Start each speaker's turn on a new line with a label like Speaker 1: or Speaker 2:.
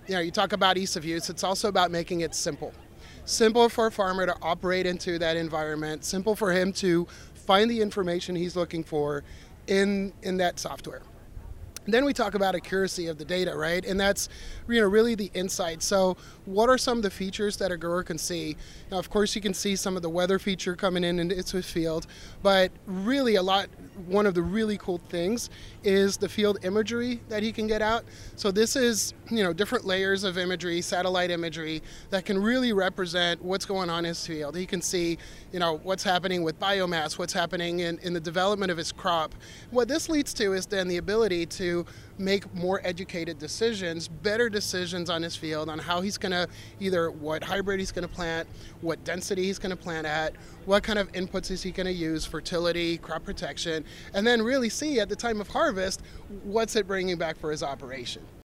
Speaker 1: You talk about ease of use, it's also about making it simple. Simple for a farmer to operate into that environment, simple for him to find the information he's looking for in that software. Then we talk about accuracy of the data, right? And that's really the insight. So what are some of the features that a grower can see? Now, of course, you can see some of the weather feature coming in into his field, but really one of the really cool things is the field imagery that he can get out. So this is, different layers of imagery, satellite imagery that can really represent what's going on in his field. He can see, what's happening with biomass, what's happening in the development of his crop. What this leads to is then the ability to make more educated decisions, better decisions on his field, on how he's going to either what hybrid he's going to plant, what density he's going to plant at, what kind of inputs is he going to use, fertility, crop protection, and then really see at the time of harvest, what's it bringing back for his operation.